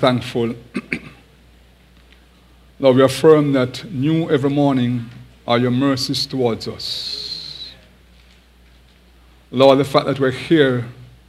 thankful. Lord, we affirm that new every morning are your mercies towards us. Lord, the fact that we're here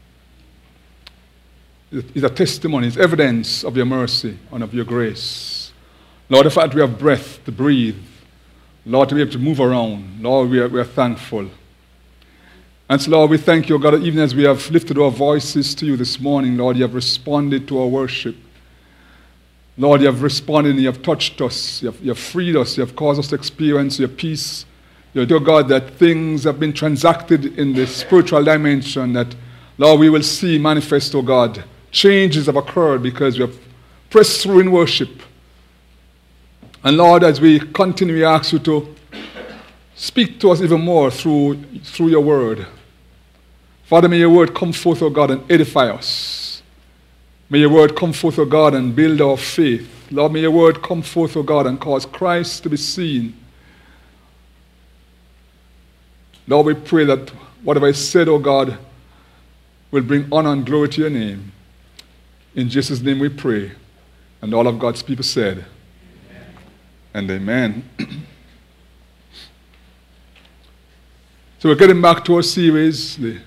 is a testimony, is evidence of your mercy and of your grace. Lord, the fact that we have breath to breathe, Lord, to be able to move around, Lord, we are thankful. And so, Lord, we thank you, God, that even as we have lifted our voices to you this morning, Lord, you have responded to our worship. Lord, you have responded and you have touched us, you have freed us, you have caused us to experience your peace. Dear God, that things have been transacted in the spiritual dimension that, Lord, we will see manifest, oh God. Changes have occurred because we have pressed through in worship. And Lord, as we continue, we ask you to speak to us even more through your word. Father, may your word come forth, O God, and edify us. May your word come forth, O God, and build our faith. Lord, may your word come forth, O God, and cause Christ to be seen. Lord, we pray that whatever is said, O God, will bring honor and glory to your name. In Jesus' name we pray. And all of God's people said, amen. And amen. So we're getting back to our series, the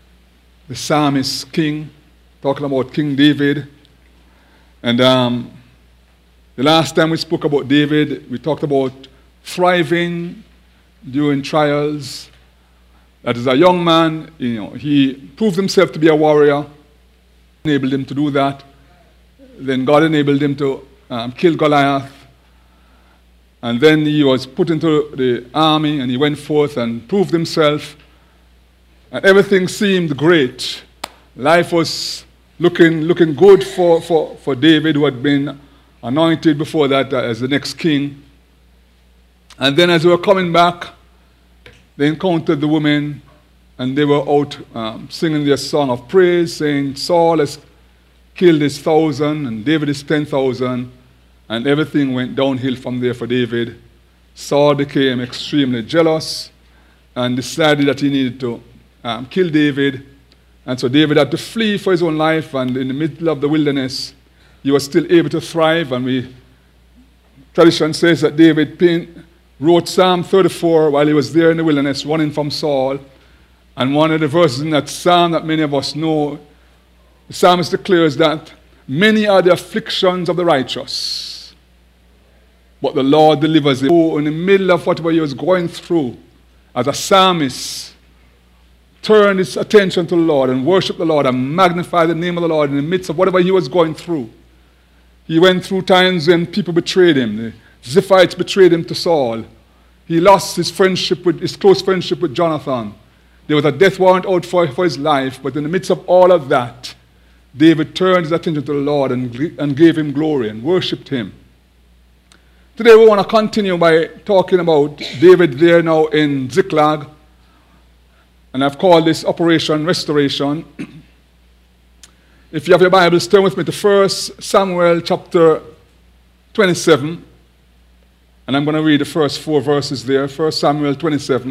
Psalmist King, talking about King David. And the last time we spoke about David, we talked about thriving during trials. That is, a young man, he proved himself to be a warrior, enabled him to do that. Then God enabled him to kill Goliath. And then he was put into the army and he went forth and proved himself. And everything seemed great. Life was looking good for David, who had been anointed before that as the next king. And then as they were coming back, they encountered the women and they were out singing their song of praise, saying, Saul has killed his 1,000 and David is 10,000. And everything went downhill from there for David. Saul became extremely jealous and decided that he needed to kill David. And so David had to flee for his own life, and in the middle of the wilderness, he was still able to thrive. And tradition says that David wrote Psalm 34 while he was there in the wilderness, running from Saul. And one of the verses in that psalm that many of us know, the psalmist declares that many are the afflictions of the righteous, but the Lord delivers him. In the middle of whatever he was going through, as a psalmist, turned his attention to the Lord and worshiped the Lord and magnified the name of the Lord in the midst of whatever he was going through. He went through times when people betrayed him. The Ziphites betrayed him to Saul. He lost his close friendship with Jonathan. There was a death warrant out for his life, but in the midst of all of that, David turned his attention to the Lord and gave him glory and worshipped him. Today we want to continue by talking about David there now in Ziklag. And I've called this Operation Restoration. If you have your Bibles, turn with me to 1 Samuel chapter 27. And I'm going to read the first 4 verses there. 1 Samuel 27.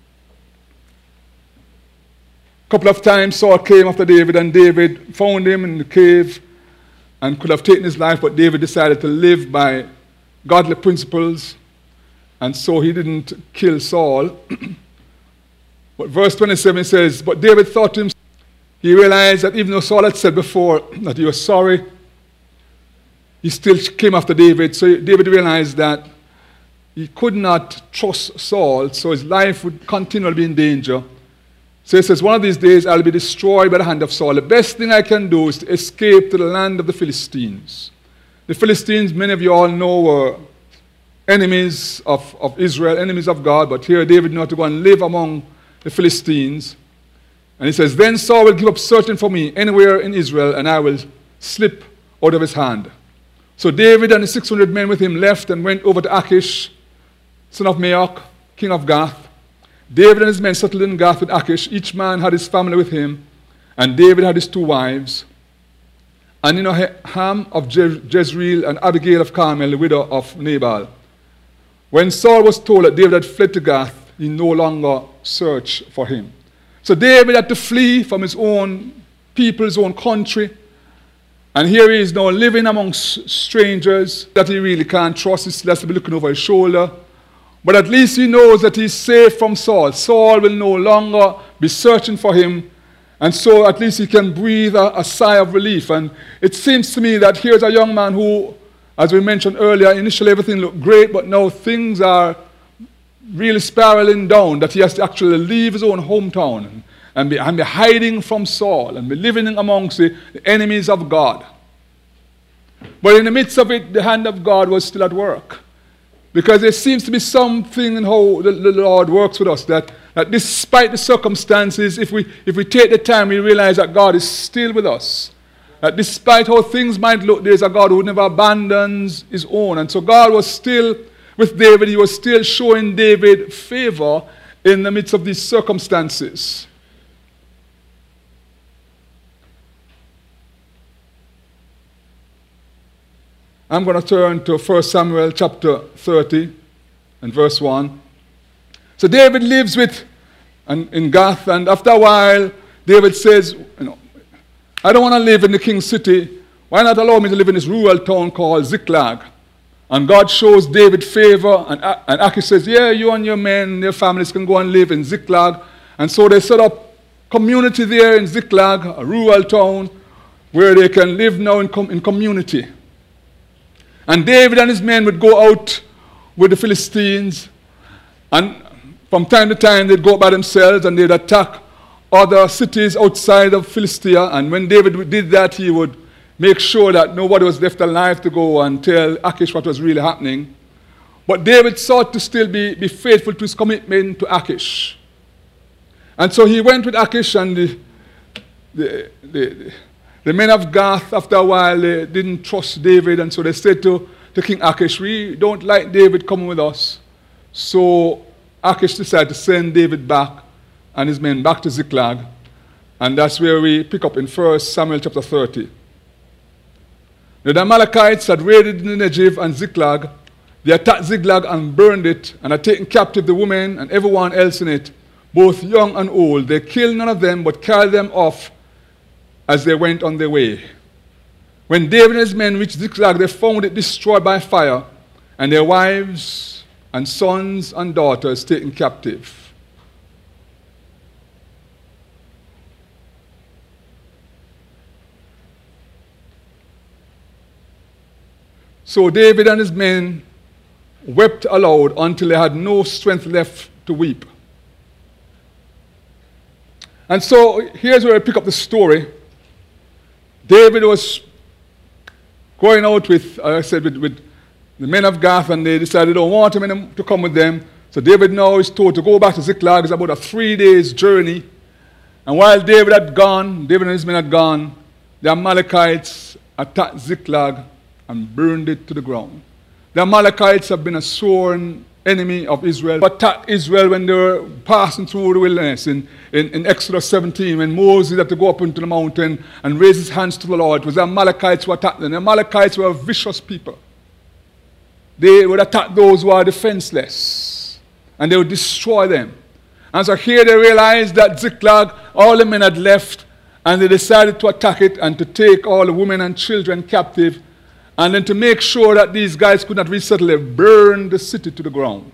A couple of times Saul came after David, and David found him in the cave and could have taken his life, but David decided to live by godly principles, and so he didn't kill Saul. But verse 27 says, but David thought to himself, he realized that even though Saul had said before that he was sorry, he still came after David. So David realized that he could not trust Saul, so his life would continually be in danger. So he says, one of these days I'll be destroyed by the hand of Saul. The best thing I can do is to escape to the land of the Philistines. The Philistines, many of you all know, were enemies of Israel, enemies of God, but here David knew how to go and live among the Philistines. And he says, then Saul will give up searching for me anywhere in Israel, and I will slip out of his hand. So David and the 600 men with him left and went over to Achish, son of Maoch, king of Gath. David and his men settled in Gath with Achish. Each man had his family with him, and David had his 2 wives. And Ahinoam of Jezreel and Abigail of Carmel, the widow of Nabal. When Saul was told that David had fled to Gath, he no longer searched for him. So David had to flee from his own people, his own country. And here he is now living amongst strangers that he really can't trust. He still has to be looking over his shoulder. But at least he knows that he's safe from Saul. Saul will no longer be searching for him. And so at least he can breathe a sigh of relief. And it seems to me that here's a young man who, as we mentioned earlier, initially everything looked great, but now things are really spiraling down, that he has to actually leave his own hometown and be hiding from Saul and be living amongst the enemies of God. But in the midst of it, the hand of God was still at work. Because there seems to be something in how the Lord works with us, that despite the circumstances, if we take the time, we realize that God is still with us. That despite how things might look, there's a God who never abandons his own. And so God was still with David. He was still showing David favor in the midst of these circumstances. I'm going to turn to 1 Samuel chapter 30 and verse 1. So David lives in Gath, and after a while, David says, I don't want to live in the king's city. Why not allow me to live in this rural town called Ziklag? And God shows David favor, and Achish says, yeah, you and your men and your families can go and live in Ziklag. And so they set up community there in Ziklag, a rural town, where they can live now in community. And David and his men would go out with the Philistines, and from time to time they'd go by themselves and they'd attack other cities outside of Philistia. And when David did that, he would make sure that nobody was left alive to go and tell Achish what was really happening. But David sought to still be faithful to his commitment to Achish. And so he went with Achish, and the men of Gath, after a while, they didn't trust David, and so they said to King Achish, we don't like David coming with us. So Achish decided to send David back and his men back to Ziklag, and that's where we pick up in 1 Samuel chapter 30. The Amalekites had raided Negev and Ziklag. They attacked Ziklag and burned it, and had taken captive the women and everyone else in it, both young and old. They killed none of them, but carried them off as they went on their way. When David and his men reached Ziklag, they found it destroyed by fire, and their wives and sons and daughters taken captive. So David and his men wept aloud until they had no strength left to weep. And so here's where I pick up the story. David was going out with, as I said, with the men of Gath, and they decided they don't want him to come with them. So David now is told to go back to Ziklag. It's about a 3-day journey. And while David and his men had gone, the Amalekites attacked Ziklag and burned it to the ground. The Amalekites have been a sworn enemy of Israel, attacked Israel when they were passing through the wilderness in Exodus 17, when Moses had to go up into the mountain and raise his hands to the Lord. It was the Amalekites who attacked them. The Amalekites were a vicious people. They would attack those who are defenseless, and they would destroy them. And so here they realized that Ziklag, all the men had left, and they decided to attack it and to take all the women and children captive. And then to make sure that these guys could not resettle, they burned the city to the ground.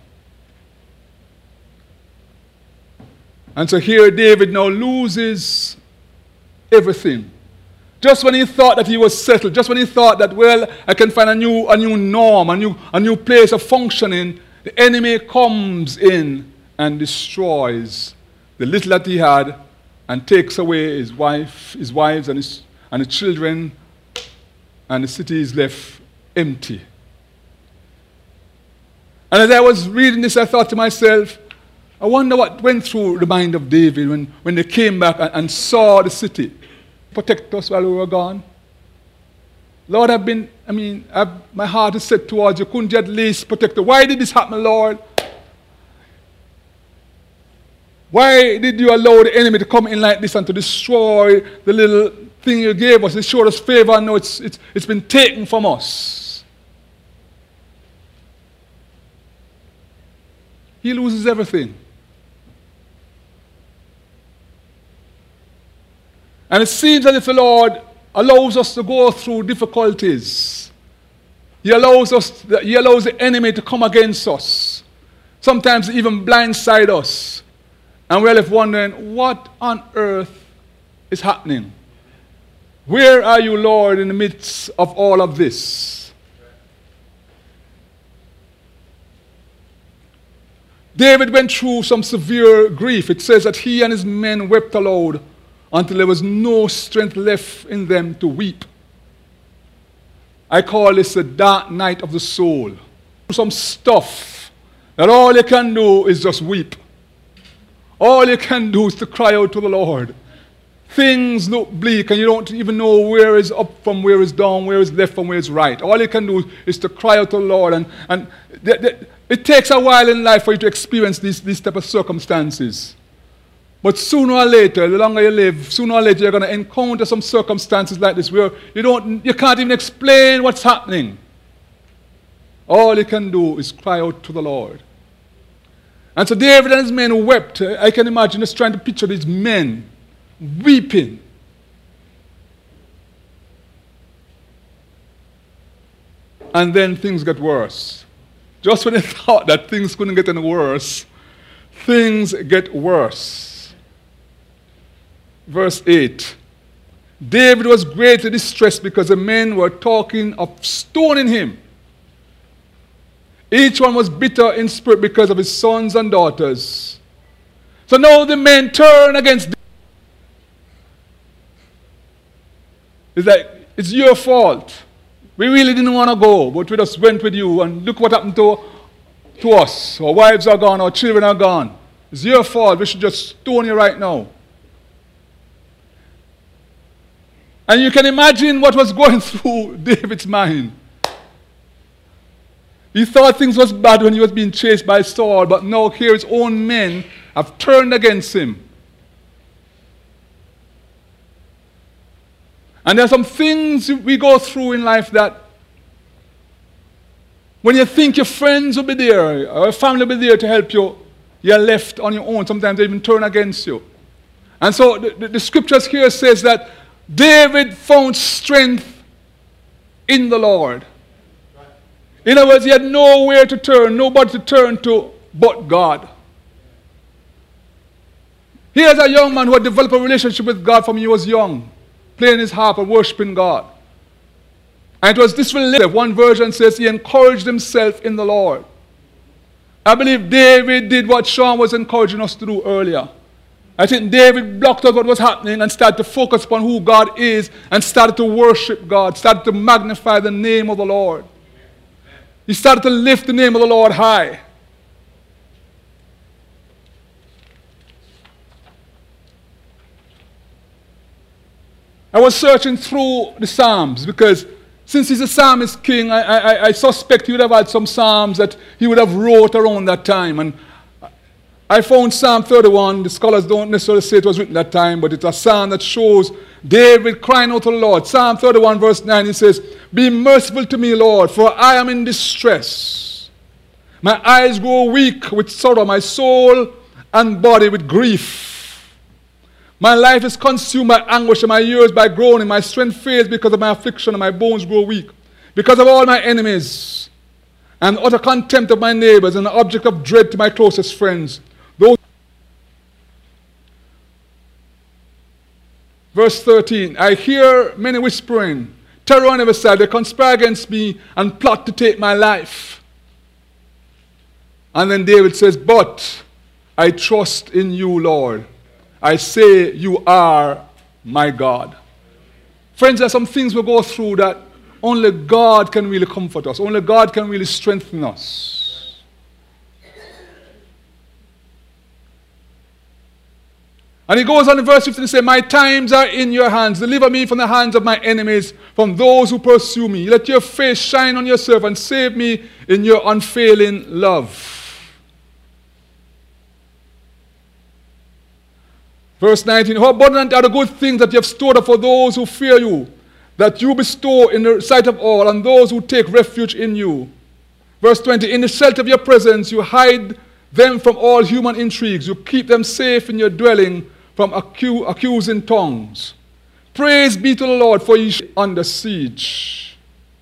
And so here David now loses everything. Just when he thought that he was settled, just when he thought that, well, I can find a new norm, a new place of functioning, the enemy comes in and destroys the little that he had and takes away his wives and his children, and the city is left empty. And as I was reading this, I thought to myself, I wonder what went through the mind of David when they came back and saw the city. Protect us while we were gone. Lord, my heart is set towards you. Couldn't you at least protect us? Why did this happen, Lord? Why did you allow the enemy to come in like this and to destroy the little thing you gave us? It showed us favor, and now it's been taken from us. He loses everything. And it seems as if the Lord allows us to go through difficulties. He allows the enemy to come against us. Sometimes even blindside us. And we're left wondering, what on earth is happening? Where are you, Lord, in the midst of all of this? David went through some severe grief. It says that he and his men wept aloud until there was no strength left in them to weep. I call this a dark night of the soul. Some stuff that all you can do is just weep. All you can do is to cry out to the Lord. Things look bleak and you don't even know where is up from where is down, where is left from where is right. All you can do is to cry out to the Lord. And it takes a while in life for you to experience these type of circumstances. But sooner or later, the longer you live, sooner or later you're going to encounter some circumstances like this where you can't even explain what's happening. All you can do is cry out to the Lord. And so David and his men wept. I can imagine just trying to picture these men weeping. And then things get worse. Just when they thought that things couldn't get any worse, things get worse. Verse 8. David was greatly distressed because the men were talking of stoning him. Each one was bitter in spirit because of his sons and daughters. So now the men turn against David. It's like, it's your fault. We really didn't want to go, but we just went with you, and look what happened to us. Our wives are gone, our children are gone. It's your fault. We should just stone you right now. And you can imagine what was going through David's mind. He thought things was bad when he was being chased by Saul, but now here his own men have turned against him. And there are some things we go through in life that when you think your friends will be there, or your family will be there to help you, you're left on your own. Sometimes they even turn against you. And so the scriptures here says that David found strength in the Lord. In other words, he had nowhere to turn, nobody to turn to but God. Here's a young man who had developed a relationship with God from when he was young, playing his harp and worshiping God. And it was this relationship. One version says he encouraged himself in the Lord. I believe David did what Sean was encouraging us to do earlier. I think David blocked out what was happening and started to focus upon who God is and started to worship God, started to magnify the name of the Lord. He started to lift the name of the Lord high. I was searching through the Psalms because since he's a psalmist king, I suspect he would have had some psalms that he would have wrote around that time. And I found Psalm 31. The scholars don't necessarily say it was written that time, but it's a psalm that shows David crying out to the Lord. Psalm 31 verse 9, he says, "Be merciful to me, Lord, for I am in distress. My eyes grow weak with sorrow, my soul and body with grief. My life is consumed by anguish, and my years by groaning. My strength fails because of my affliction, and my bones grow weak. Because of all my enemies, and utter contempt of my neighbors, and an object of dread to my closest friends." Verse 13, "I hear many whispering, terror on every side. They conspire against me and plot to take my life." And then David says, "But I trust in you, Lord. I say you are my God." Friends, there are some things we go through that only God can really comfort us. Only God can really strengthen us. And he goes on in verse 15 to say, "My times are in your hands. Deliver me from the hands of my enemies, from those who pursue me. Let your face shine on your servant. Save me in your unfailing love." Verse 19, "How abundant are the good things that you have stored up for those who fear you, that you bestow in the sight of all, and those who take refuge in you." Verse 20, "In the shelter of your presence you hide them from all human intrigues. You keep them safe in your dwelling from accusing tongues. Praise be to the Lord, for he is under siege.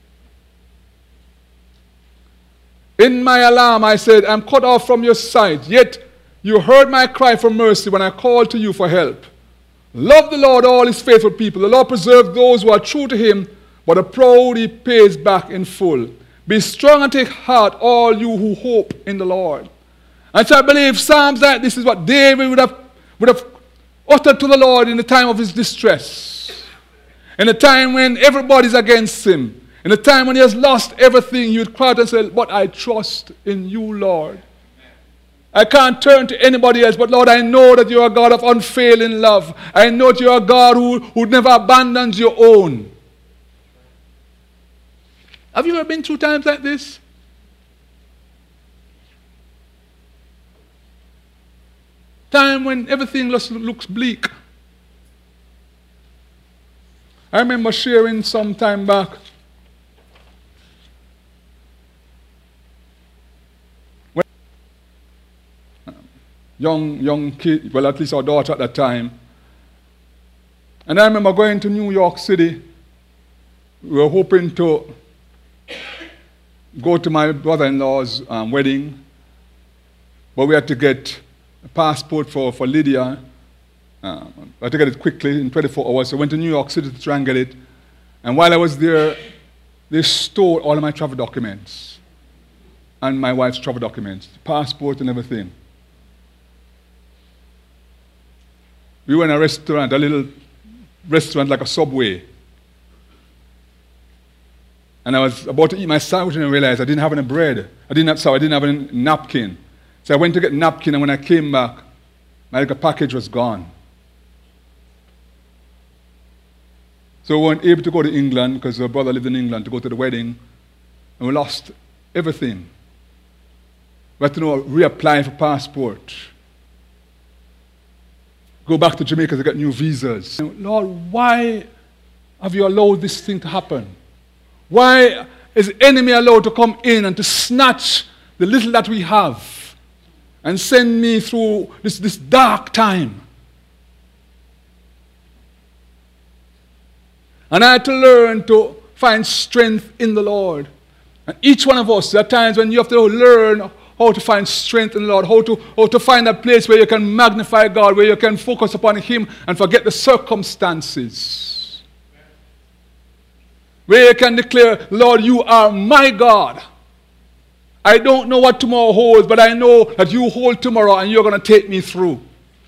In my alarm I said, I'm cut off from your sight, yet you heard my cry for mercy when I called to you for help. Love the Lord, all his faithful people. The Lord preserves those who are true to him, but the proud he pays back in full. Be strong and take heart, all you who hope in the Lord. And so I believe Psalms like this is what David would have uttered to the Lord in the time of his distress. In the time when everybody's against him. In the time when he has lost everything, he would cry out and say, but I trust in you, Lord. I can't turn to anybody else, but Lord, I know that you are a God of unfailing love. I know that you are a God who never abandons your own. Have you ever been through times like this? Time when everything looks bleak. I remember sharing some time back when young kid, well, at least our daughter at that time. And I remember going to New York City. We were hoping to go to my brother-in-law's wedding, but we had to get a passport for Lydia. I had to get it quickly in 24 hours. So I went to New York City to try and get it. And while I was there, they stole all of my travel documents and my wife's travel documents, passport and everything. We were in a restaurant, a little restaurant like a Subway. And I was about to eat my sandwich and I realized I didn't have any bread. I didn't have any napkin. So I went to get a napkin, and when I came back, my little package was gone. So we weren't able to go to England because our brother lived in England to go to the wedding, and we lost everything. We had to reapply for passport. Go back to Jamaica to get new visas. Lord, why have you allowed this thing to happen? Why is the enemy allowed to come in and to snatch the little that we have and send me through this dark time? And I had to learn to find strength in the Lord. And each one of us, there are times when you have to learn how to find strength in the Lord, how to find a place where you can magnify God, where you can focus upon him and forget the circumstances. Where you can declare, Lord, you are my God. I don't know what tomorrow holds, but I know that you hold tomorrow and you're going to take me through.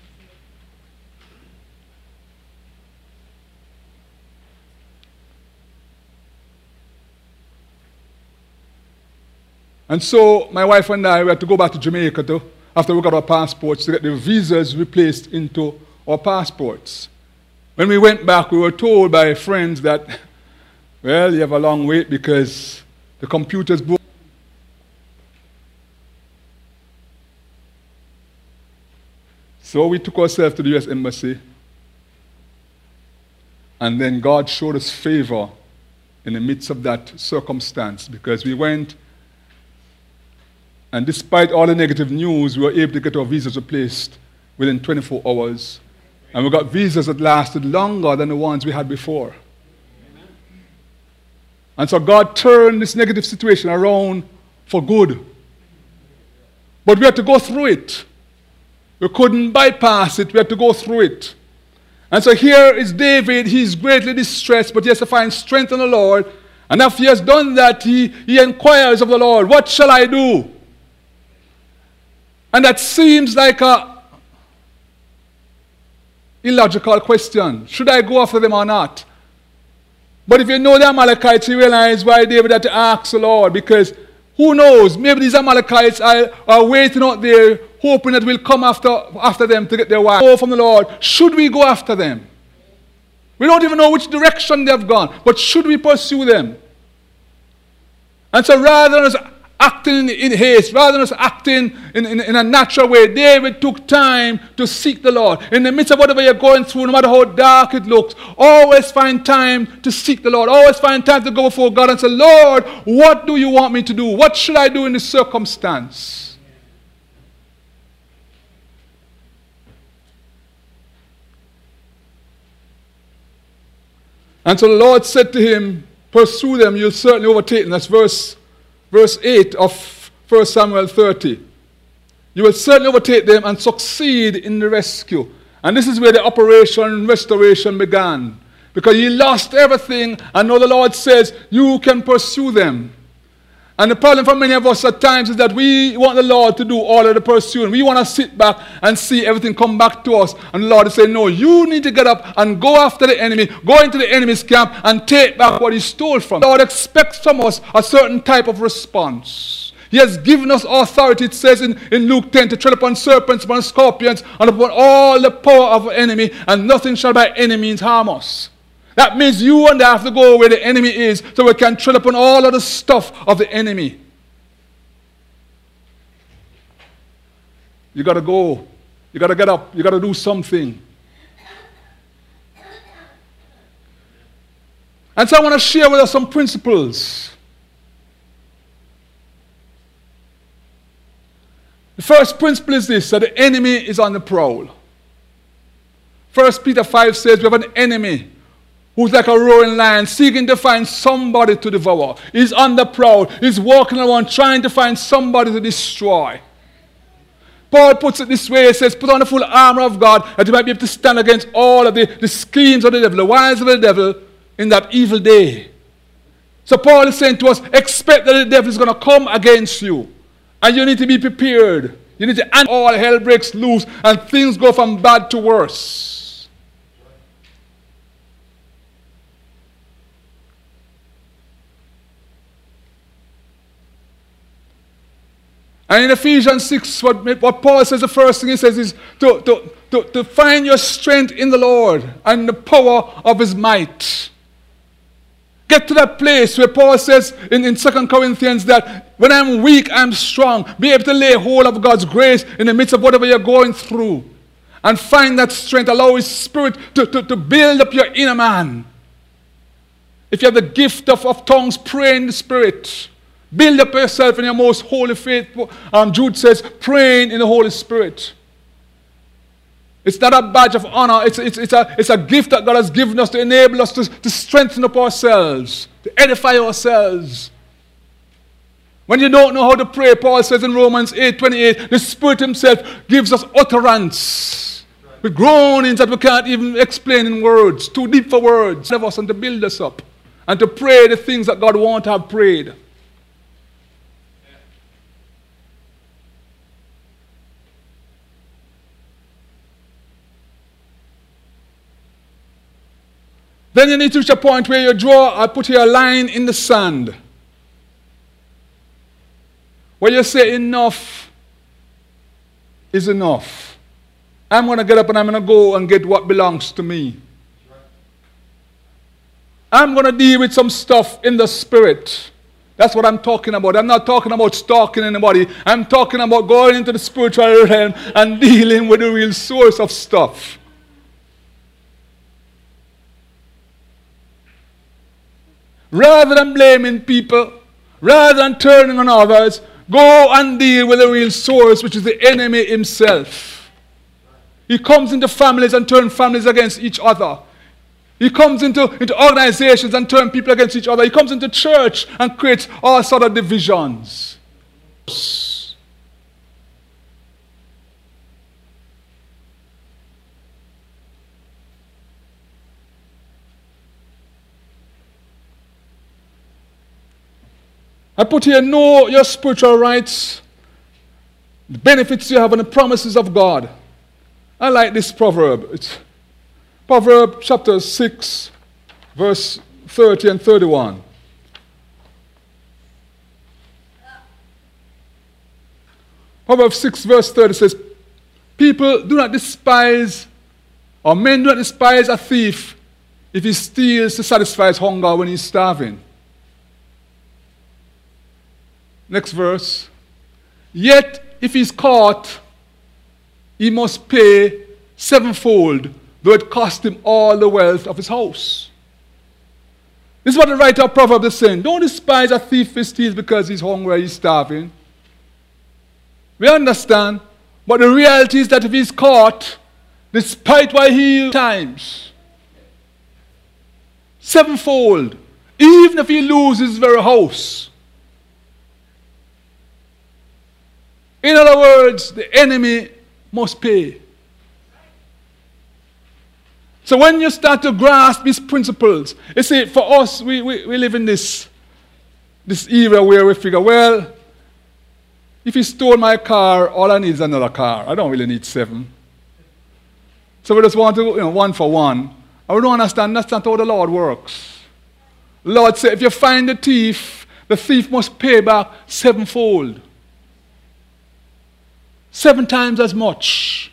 And so my wife and I, we had to go back to Jamaica after we got our passports to get the visas replaced into our passports. When we went back, we were told by friends that, well, you have a long wait because the computers broke. So we took ourselves to the U.S. Embassy, and then God showed us favor in the midst of that circumstance, because we went, and despite all the negative news, we were able to get our visas replaced within 24 hours. And we got visas that lasted longer than the ones we had before. Amen. And so God turned this negative situation around for good. But we had to go through it. We couldn't bypass it. We had to go through it. And so here is David. He's greatly distressed, but he has to find strength in the Lord. And after he has done that, he inquires of the Lord, what shall I do? And that seems like a illogical question. Should I go after them or not? But if you know the Amalekites, you realize why David had to ask the Lord, because who knows, maybe these Amalekites are waiting out there, hoping that we'll come after them to get their wives. Oh, from the Lord, should we go after them? We don't even know which direction they've gone, but should we pursue them? And so rather than us acting in haste, rather than us acting in a natural way, David took time to seek the Lord. In the midst of whatever you're going through, no matter how dark it looks, always find time to seek the Lord. Always find time to go before God and say, Lord, what do you want me to do? What should I do in this circumstance? And so the Lord said to him, pursue them, you'll certainly overtake them. That's verse 8 of 1 Samuel 30. You will certainly overtake them and succeed in the rescue. And this is where the operation restoration began. Because he lost everything, and now the Lord says, you can pursue them. And the problem for many of us at times is that we want the Lord to do all of the pursuing. We want to sit back and see everything come back to us. And the Lord is saying, no, you need to get up and go after the enemy, go into the enemy's camp and take back what he stole from. The Lord expects from us a certain type of response. He has given us authority, it says in Luke 10, to tread upon serpents, upon scorpions, and upon all the power of the enemy, and nothing shall by any means harm us. That means you and I have to go where the enemy is so we can tread upon all of the stuff of the enemy. You got to go. You got to get up. You got to do something. And so I want to share with us some principles. The first principle is this, that the enemy is on the prowl. 1 Peter 5 says we have an enemy who's like a roaring lion, seeking to find somebody to devour. He's on the prowl. He's walking around trying to find somebody to destroy. Paul puts it this way, he says, put on the full armor of God that you might be able to stand against all of the schemes of the devil, the wiles of the devil in that evil day. So Paul is saying to us, expect that the devil is going to come against you. And you need to be prepared. You need to, and all hell breaks loose and things go from bad to worse. And in Ephesians 6, what Paul says, the first thing he says is to find your strength in the Lord and the power of his might. Get to that place where Paul says in 2 Corinthians that when I'm weak, I'm strong. Be able to lay hold of God's grace in the midst of whatever you're going through. And find that strength. Allow his spirit to build up your inner man. If you have the gift of tongues, pray in the spirit. Build up yourself in your most holy faith. Jude says, praying in the Holy Spirit. It's not a badge of honor. It's a gift that God has given us to enable us to strengthen up ourselves, to edify ourselves. When you don't know how to pray, Paul says in Romans 8:28, the Spirit himself gives us utterance. With groanings that we can't even explain in words, too deep for words. Of us and to build us up and to pray the things that God wants to have prayed. Then you need to reach a point where you draw, I put here a line in the sand. Where you say enough is enough. I'm going to get up and I'm going to go and get what belongs to me. I'm going to deal with some stuff in the spirit. That's what I'm talking about. I'm not talking about stalking anybody. I'm talking about going into the spiritual realm and dealing with the real source of stuff. Rather than blaming people, rather than turning on others, go and deal with the real source, which is the enemy himself. He comes into families and turns families against each other. He comes into organizations and turns people against each other. He comes into church and creates all sorts of divisions. I put here, know your spiritual rights, the benefits you have, and the promises of God. I like this proverb. It's Proverbs chapter 6, verse 30 and 31. Proverbs 6, verse 30 says, people do not despise, or men do not despise a thief if he steals to satisfy his hunger when he's starving. Next verse. Yet if he's caught, he must pay sevenfold, though it cost him all the wealth of his house. This is what the writer of Proverbs is saying. Don't despise a thief who steals because he's hungry, he's starving. We understand. But the reality is that if he's caught, despite what he times, Sevenfold. Even if he loses his very house. In other words, the enemy must pay. So when you start to grasp these principles, you see, for us, we live in this era where we figure, well, if he stole my car, all I need is another car. I don't really need 7. So we just want to, one for one. And we don't understand that's not how the Lord works. The Lord said, if you find the thief must pay back 7-fold. 7 times as much.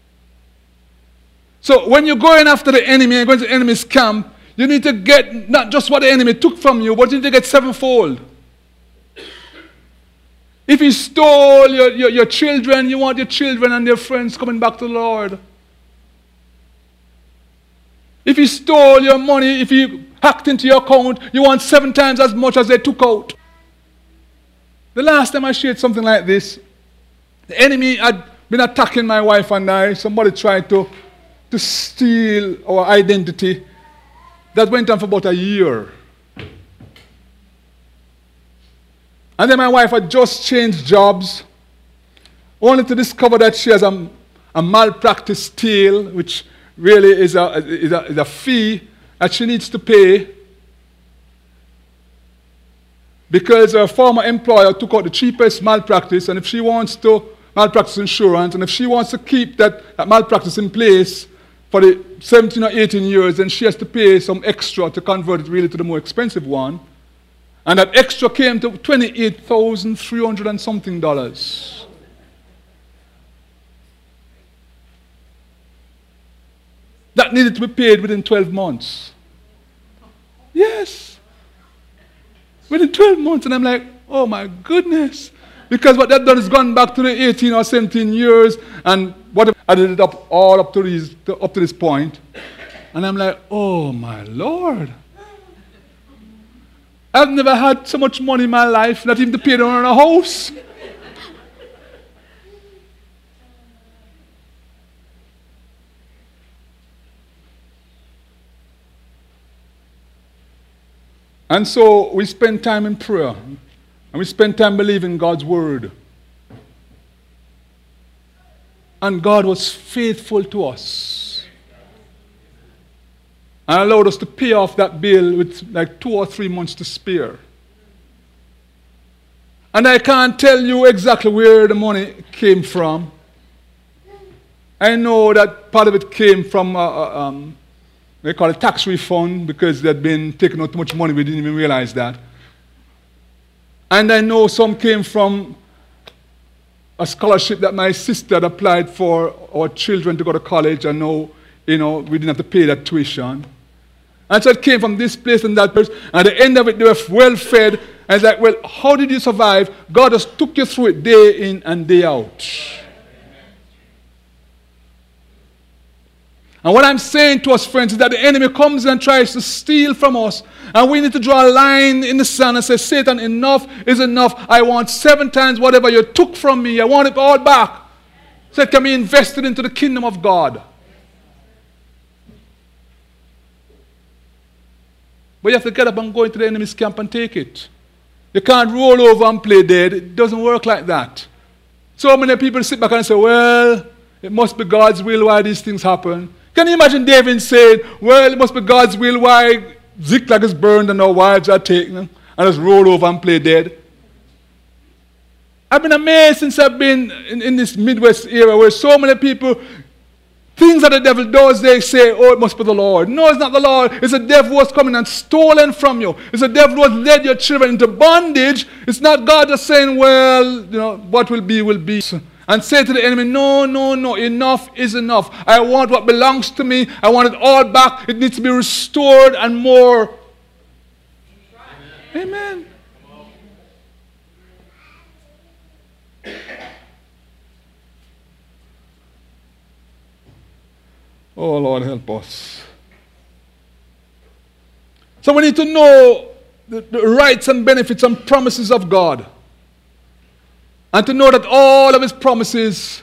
So when you're going after the enemy and going to the enemy's camp, you need to get not just what the enemy took from you, but you need to get 7-fold. If he stole your children, you want your children and their friends coming back to the Lord. If he stole your money, if he hacked into your account, you want 7 times as much as they took out. The last time I shared something like this, the enemy had been attacking my wife and I. Somebody tried to steal our identity. That went on for about a year. And then my wife had just changed jobs, only to discover that she has a malpractice tail, which really is a fee that she needs to pay because her former employer took out the cheapest malpractice, and if she wants to malpractice insurance, and if she wants to keep that malpractice in place for the 17 or 18 years, then she has to pay some extra to convert it really to the more expensive one. And that extra came to $28,300 and something. That needed to be paid within 12 months. Yes. Within 12 months. And I'm like, oh my goodness. Because what they've done is gone back to the 18 or 17 years and what added it up all up to this point. And I'm like, oh my Lord. I've never had so much money in my life, not even to pay down on a house. And so we spend time in prayer. And we spend time believing God's word. And God was faithful to us. And allowed us to pay off that bill with like 2 or 3 months to spare. And I can't tell you exactly where the money came from. I know that part of it came from they call it tax refund because they'd been taking out too much money. We didn't even realize that. And I know some came from a scholarship that my sister had applied for our children to go to college. And now, we didn't have to pay that tuition. And so it came from this place and that place. And at the end of it, they were well fed. And it's like, well, how did you survive? God just took you through it day in and day out. And what I'm saying to us, friends, is that the enemy comes and tries to steal from us. And we need to draw a line in the sand and say, Satan, enough is enough. I want 7 times whatever you took from me. I want it all back. So it can be invested into the kingdom of God. But you have to get up and go into the enemy's camp and take it. You can't roll over and play dead. It doesn't work like that. So many people sit back and say, well, it must be God's will why these things happen. Can you imagine David saying, well, it must be God's will why Ziklag is burned and our wives are taken and just roll over and play dead? I've been amazed since I've been in this Midwest era where so many people, things that the devil does, they say, oh, it must be the Lord. No, it's not the Lord. It's the devil who has come in and stolen from you. It's the devil who has led your children into bondage. It's not God just saying, well, what will be, will be. And say to the enemy, no, no, no, enough is enough. I want what belongs to me. I want it all back. It needs to be restored and more. Amen. Oh, Lord, help us. So we need to know the rights and benefits and promises of God. And to know that all of his promises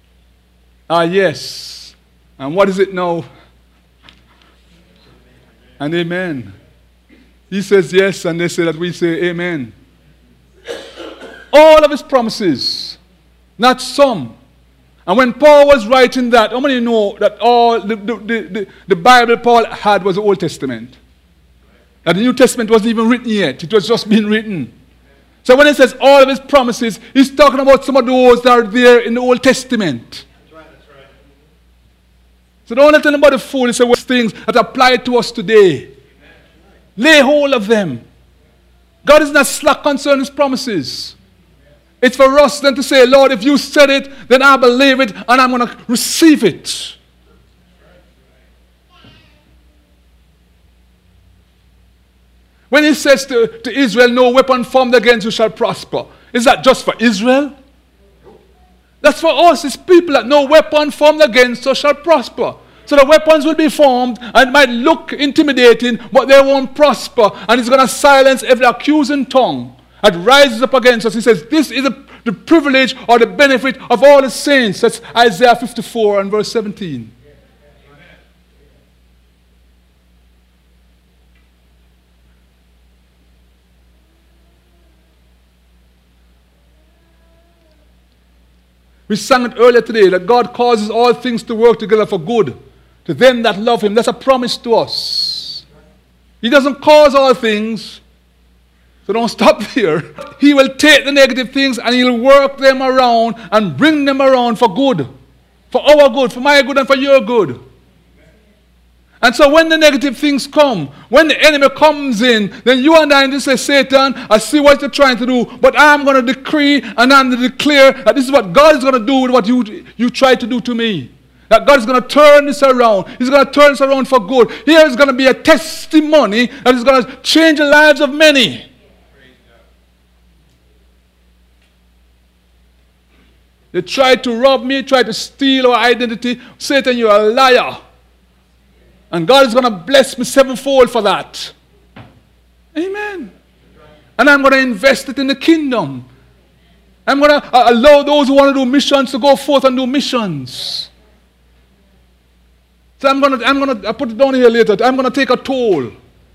are yes. And what is it now? and amen. He says yes, and they say that we say amen. All of his promises, not some. And when Paul was writing that, how many know that all the Bible Paul had was the Old Testament? That the New Testament wasn't even written yet. It was just being written. So when he says all of his promises, he's talking about some of those that are there in the Old Testament. That's right. So don't let anybody fool you. Say things that apply to us today. Lay hold of them. God is not slack concerning his promises. It's for us then to say, Lord, if you said it, then I believe it and I'm going to receive it. When he says to Israel, no weapon formed against you shall prosper, is that just for Israel? That's for us, it's people that no weapon formed against us shall prosper. So the weapons will be formed and it might look intimidating, but they won't prosper. And it's going to silence every accusing tongue that rises up against us. He says, this is the privilege or the benefit of all the saints. That's Isaiah 54 and verse 17. We sang it earlier today that God causes all things to work together for good to them that love him. That's a promise to us. He doesn't cause all things, so don't stop there. He will take the negative things and he'll work them around and bring them around for good. For our good, for my good and for your good. And so when the negative things come, when the enemy comes in, then you and I just say, Satan, I see what you're trying to do, but I'm going to decree and I'm going to declare that this is what God is going to do with what you try to do to me. That God is going to turn this around. He's going to turn this around for good. Here is going to be a testimony that is going to change the lives of many. They tried to rob me, tried to steal our identity. Satan, you're a liar. And God is going to bless me sevenfold for that. Amen. And I'm going to invest it in the kingdom. I'm going to allow those who want to do missions to go forth and do missions. So I put it down here later. I'm going to take a toll.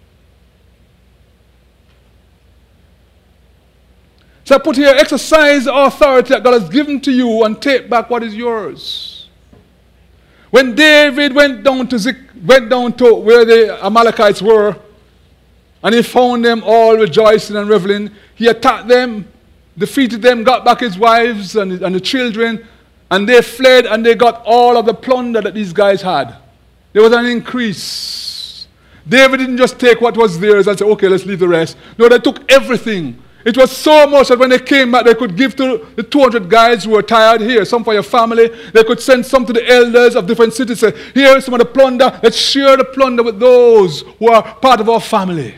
So I put here, exercise the authority that God has given to you and take back what is yours. When David went down to where the Amalekites were, and he found them all rejoicing and reveling, he attacked them, defeated them, got back his wives and the children, and they fled and they got all of the plunder that these guys had. There was an increase. David didn't just take what was theirs and say, okay, let's leave the rest. No, they took everything. It was so much that when they came back, they could give to the 200 guys who were tired. Here, some for your family. They could send some to the elders of different cities. Say, here is some of the plunder. Let's share the plunder with those who are part of our family.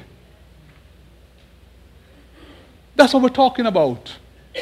That's what we're talking about.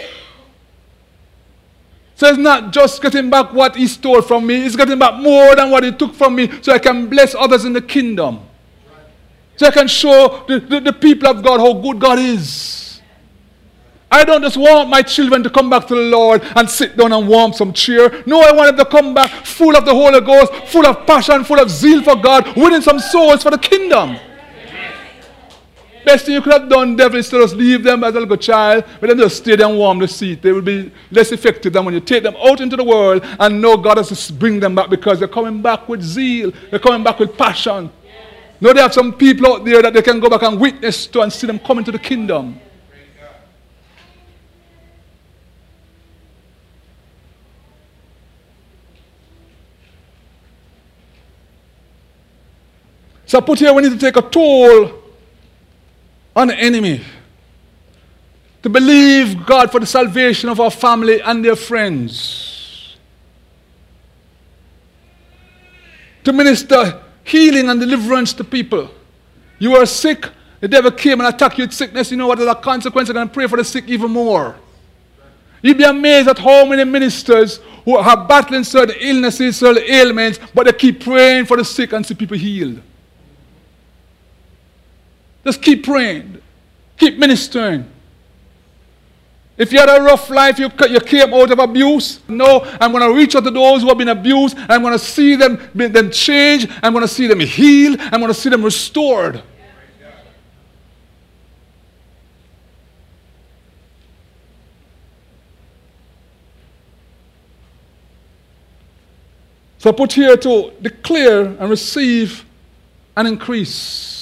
So it's not just getting back what he stole from me. It's getting back more than what he took from me so I can bless others in the kingdom. So I can show the people of God how good God is. I don't just want my children to come back to the Lord and sit down and warm some cheer. No, I want them to come back full of the Holy Ghost, full of passion, full of zeal for God, winning some souls for the kingdom. Best thing you could have done, devil, is to just leave them as a little child, but then just stay there and warm the seat. They will be less effective than when you take them out into the world and know God has to bring them back because they're coming back with zeal. They're coming back with passion. No, they have some people out there that they can go back and witness to and see them come into the kingdom. So I put here, we need to take a toll on the enemy. To believe God for the salvation of our family and their friends. To minister healing and deliverance to people. You are sick, the devil came and attacked you with sickness. You know what is the consequence? You're going to pray for the sick even more. You'd be amazed at how many ministers who are battling certain illnesses, certain ailments, but they keep praying for the sick and see people healed. Just keep praying. Keep ministering. If you had a rough life, you came out of abuse. No, I'm going to reach out to those who have been abused. I'm going to see them change. I'm going to see them healed. I'm going to see them restored. So I put here to declare and receive and increase.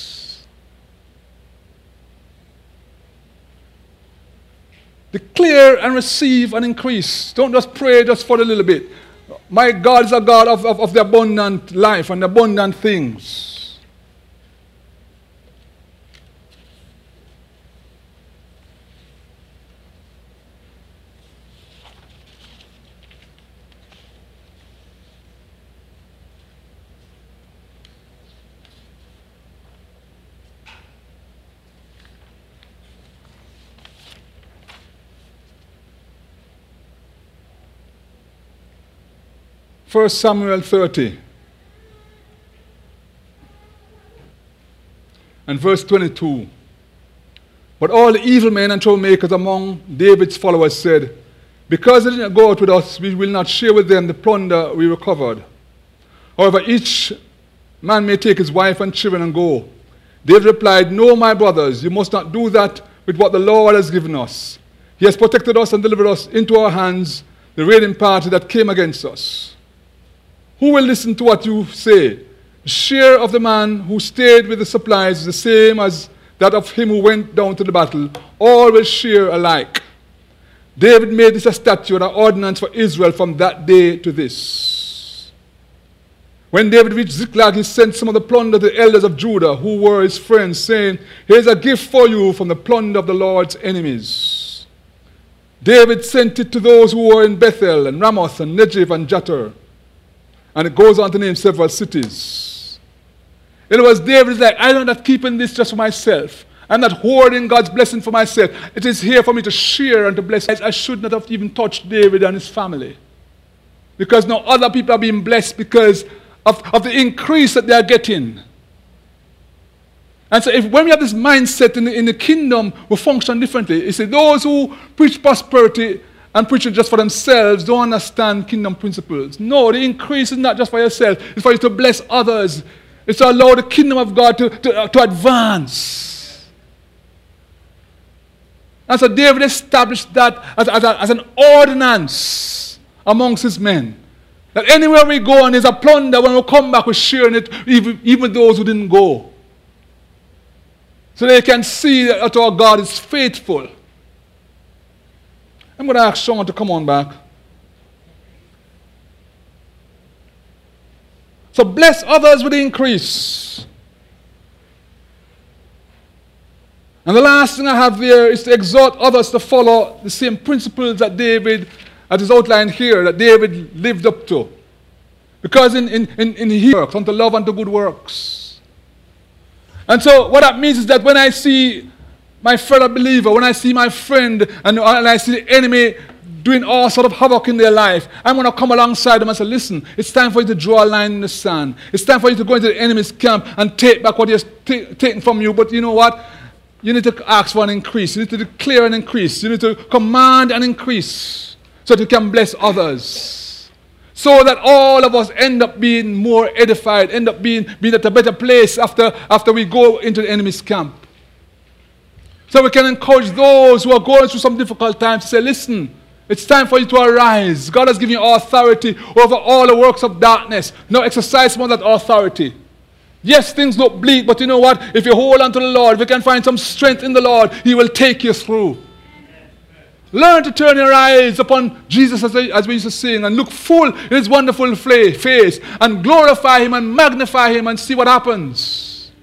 Declare and receive and increase. Don't just pray just for a little bit. My God is a God of the abundant life and abundant things. 1 Samuel 30 and verse 22. But all the evil men and troublemakers among David's followers said, because they didn't go out with us, we will not share with them the plunder we recovered. However, each man may take his wife and children and go. David replied, no, my brothers, you must not do that with what the Lord has given us. He has protected us and delivered us into our hands, the raiding party that came against us. Who will listen to what you say? The share of the man who stayed with the supplies is the same as that of him who went down to the battle. All will share alike. David made this a statute, an ordinance for Israel from that day to this. When David reached Ziklag, he sent some of the plunder to the elders of Judah, who were his friends, saying, here's a gift for you from the plunder of the Lord's enemies. David sent it to those who were in Bethel and Ramoth and Negev and Jatir. And it goes on to name several cities. In other words, David is like, I'm not keeping this just for myself. I'm not hoarding God's blessing for myself. It is here for me to share and to bless. I should not have even touched David and his family. Because now other people are being blessed because of the increase that they are getting. And so when we have this mindset in the kingdom, we function differently. You see, those who preach prosperity and preach it just for themselves don't understand kingdom principles. No, the increase is not just for yourself. It's for you to bless others. It's to allow the kingdom of God to advance. And so David established that as an ordinance amongst his men. That anywhere we go and there's a plunder, when we come back, we're sharing it, even those who didn't go. So they can see that our God is faithful. I'm going to ask someone to come on back. So bless others with increase. And the last thing I have there is to exhort others to follow the same principles that David, as is outlined here, that David lived up to. Because in he works unto love and to good works. And so what that means is that when I see my fellow believer, when I see my friend and I see the enemy doing all sort of havoc in their life, I'm going to come alongside them and say, listen, it's time for you to draw a line in the sand. It's time for you to go into the enemy's camp and take back what he has taken from you. But you know what? You need to ask for an increase. You need to declare an increase. You need to command an increase so that you can bless others. So that all of us end up being more edified, end up being at a better place after we go into the enemy's camp. So we can encourage those who are going through some difficult times to say, listen, it's time for you to arise. God has given you authority over all the works of darkness. Now exercise some of that authority. Yes, things look bleak, but you know what? If you hold on to the Lord, if you can find some strength in the Lord, He will take you through. Learn to turn your eyes upon Jesus, as we used to sing, and look full in His wonderful face, and glorify Him and magnify Him and see what happens.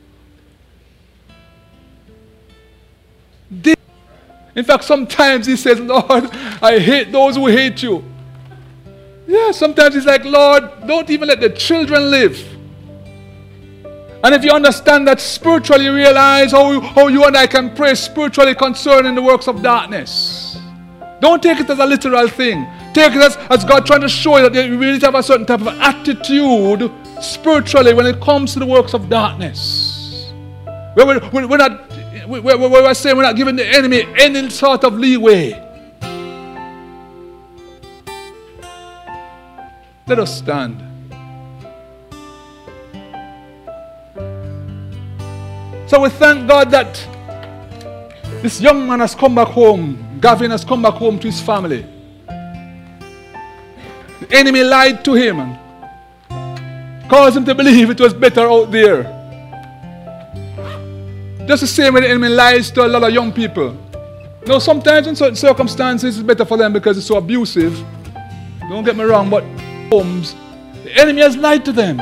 In fact, sometimes he says, Lord, I hate those who hate you. Yeah, sometimes he's like, Lord, don't even let the children live. And if you understand that spiritually, you realize how you and I can pray spiritually concerning the works of darkness. Don't take it as a literal thing. Take it as God trying to show you that you really have a certain type of attitude spiritually when it comes to the works of darkness. We're not saying we're not giving the enemy any sort of leeway. Let us stand. So we thank God that this young man has come back home. Gavin has come back home to his family. The enemy lied to him and caused him to believe it was better out there. Just the same way the enemy lies to a lot of young people. Now, sometimes in certain circumstances, it's better for them because it's so abusive. Don't get me wrong, but homes, the enemy has lied to them.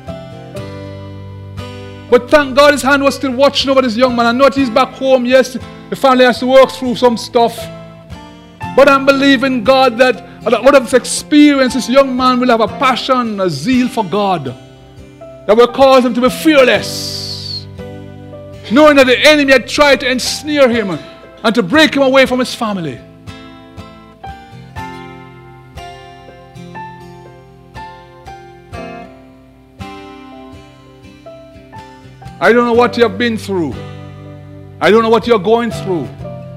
But thank God his hand was still watching over this young man. I know that he's back home. Yes, the family has to work through some stuff. But I'm believing God that out of this experience, this young man will have a passion, a zeal for God that will cause him to be fearless. Knowing that the enemy had tried to ensnare him and to break him away from his family. I don't know what you have been through. I don't know what you're going through.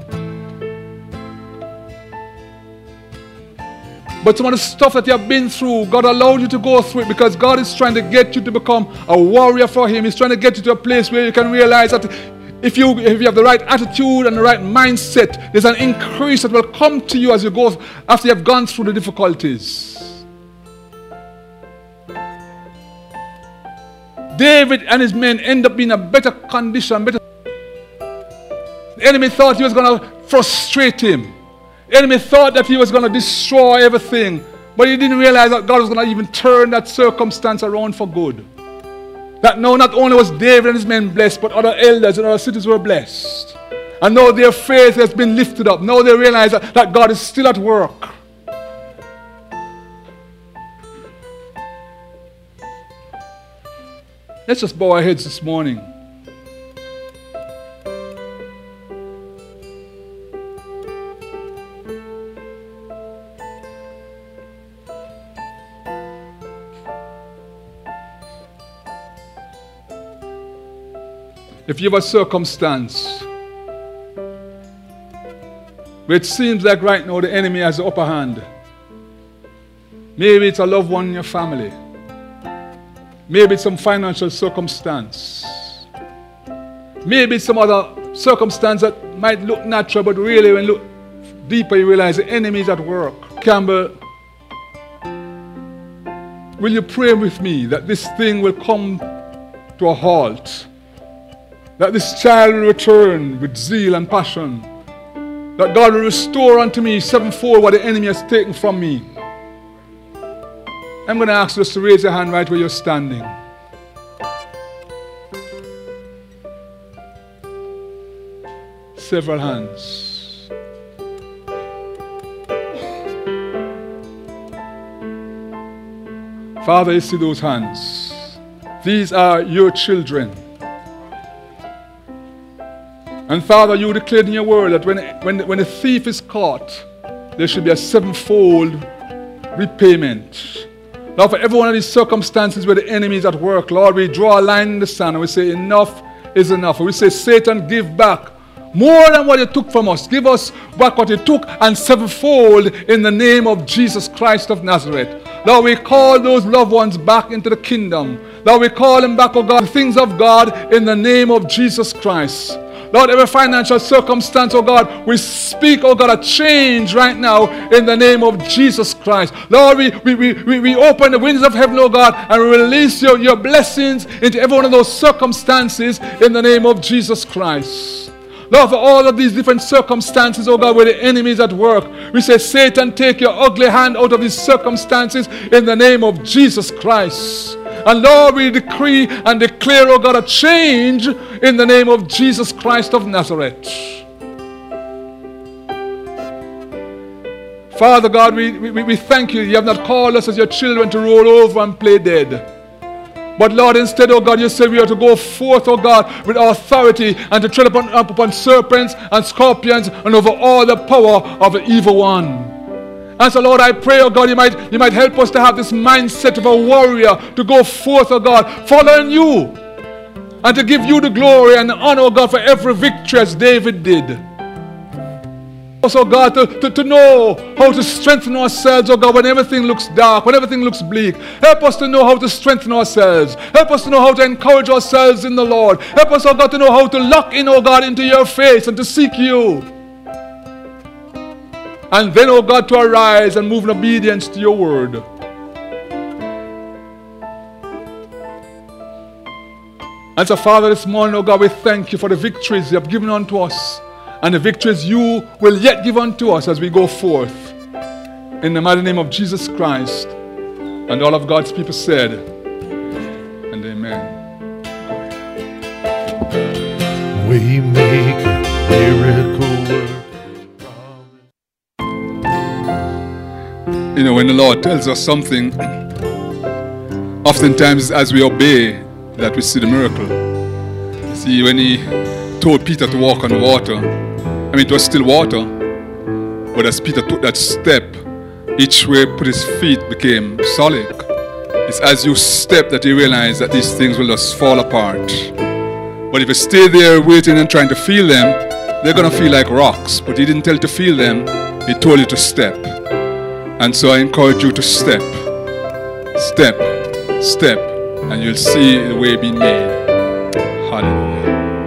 But some of the stuff that you have been through, God allowed you to go through it because God is trying to get you to become a warrior for Him. He's trying to get you to a place where you can realize that if you have the right attitude and the right mindset, there's an increase that will come to you as you go after you have gone through the difficulties. David and his men end up being in a better condition. The enemy thought he was going to frustrate him. The enemy thought that he was going to destroy everything. But he didn't realize that God was going to even turn that circumstance around for good. That now not only was David and his men blessed, but other elders and other cities were blessed. And now their faith has been lifted up. Now they realize that God is still at work. Let's just bow our heads this morning. If you have a circumstance where it seems like right now the enemy has the upper hand, maybe it's a loved one in your family, maybe it's some financial circumstance, maybe it's some other circumstance that might look natural, but really when you look deeper you realize the enemy is at work. Campbell, will you pray with me that this thing will come to a halt? That this child will return with zeal and passion. That God will restore unto me sevenfold what the enemy has taken from me. I'm going to ask you just to raise your hand right where you're standing. Several hands. Father, you see those hands. These are your children. And Father, you declared in your word that when a thief is caught, there should be a sevenfold repayment. Now, for every one of these circumstances where the enemy is at work, Lord, we draw a line in the sand and we say, enough is enough. And we say, Satan, give back more than what you took from us. Give us back what you took and sevenfold in the name of Jesus Christ of Nazareth. Lord, we call those loved ones back into the kingdom. Lord, we call them back, oh God, the things of God in the name of Jesus Christ. Lord, every financial circumstance, oh God, we speak, oh God, a change right now in the name of Jesus Christ. Lord, we open the windows of heaven, oh God, and we release your blessings into every one of those circumstances in the name of Jesus Christ. Lord, for all of these different circumstances, oh God, where the enemy is at work, we say, Satan, take your ugly hand out of these circumstances in the name of Jesus Christ. And Lord, we decree and declare, oh God, a change in the name of Jesus Christ of Nazareth. Father God, we thank you. You have not called us as your children to roll over and play dead. But Lord, instead, oh God, you said we are to go forth, oh God, with authority and to tread upon serpents and scorpions and over all the power of the evil one. And so, Lord, I pray, oh God, you might help us to have this mindset of a warrior to go forth, oh God, following you and to give you the glory and the honor, oh God, for every victory as David did. us, oh God, to know how to strengthen ourselves, oh God, when everything looks dark, when everything looks bleak. Help us to know how to strengthen ourselves. Help us to know how to encourage ourselves in the Lord. Help us, oh God, to know how to lock in, oh God, into your face and to seek you. And then, oh God, to arise and move in obedience to your word. And so, Father, this morning, oh God, we thank you for the victories you have given unto us and the victories you will yet give unto us as we go forth. In the mighty name of Jesus Christ. And all of God's people said, and amen. We make a miracle work. You know, when the Lord tells us something, oftentimes as we obey, that we see the miracle. See, when he told Peter to walk on the water, I mean, it was still water, but as Peter took that step, each way put his feet became solid. It's as you step that you realize that these things will just fall apart. But if you stay there waiting and trying to feel them, they're going to feel like rocks. But he didn't tell you to feel them, he told you to step. And so I encourage you to step, step, step, and you'll see the way being made. Hallelujah.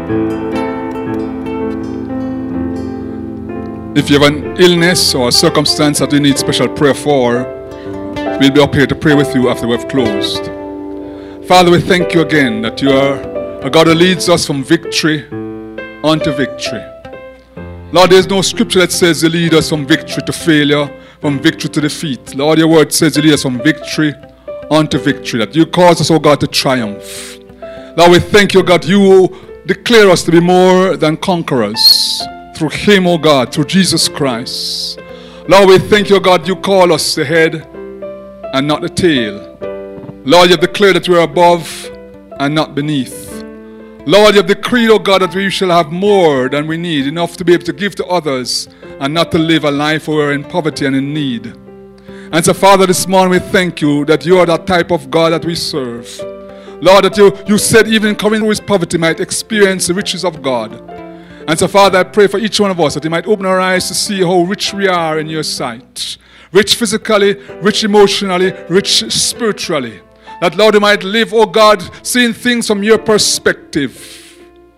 If you have an illness or a circumstance that you need special prayer for, we'll be up here to pray with you after we've closed. Father, we thank you again that you are a God who leads us from victory unto victory. Lord, there's no scripture that says you lead us from victory to failure, from victory to defeat. Lord, your word says you lead us from victory unto victory, that you cause us, oh God, to triumph. Lord, we thank you, God, you declare us to be more than conquerors through him, oh God, through Jesus Christ. Lord, we thank you, God, you call us the head and not the tail. Lord, you have declared that we are above and not beneath. Lord, you have decreed, oh God, that we shall have more than we need, enough to be able to give to others and not to live a life where we're in poverty and in need. And so, Father, this morning we thank you that you are that type of God that we serve. Lord, that you said even coming with poverty might experience the riches of God. And so, Father, I pray for each one of us that you might open our eyes to see how rich we are in your sight. Rich physically, rich emotionally, rich spiritually. That, Lord, you might live, oh God, seeing things from your perspective.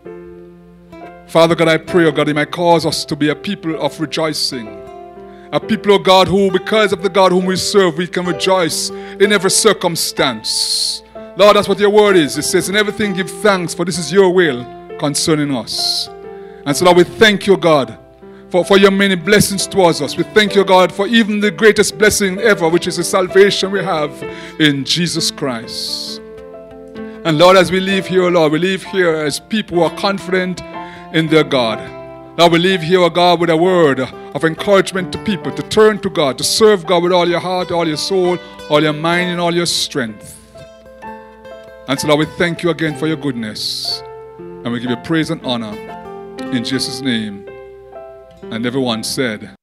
Father God, I pray, oh God, you might cause us to be a people of rejoicing. A people, oh God, who, because of the God whom we serve, we can rejoice in every circumstance. Lord, that's what your word is. It says, in everything give thanks, for this is your will concerning us. And so, Lord, we thank you, God, for your many blessings towards us. We thank you, God, for even the greatest blessing ever, which is the salvation we have in Jesus Christ. And Lord, as we leave here, Lord, we leave here as people who are confident in their God. Lord, we leave here, oh God, with a word of encouragement to people to turn to God, to serve God with all your heart, all your soul, all your mind, and all your strength. And so, Lord, we thank you again for your goodness. And we give you praise and honor in Jesus' name. And everyone said,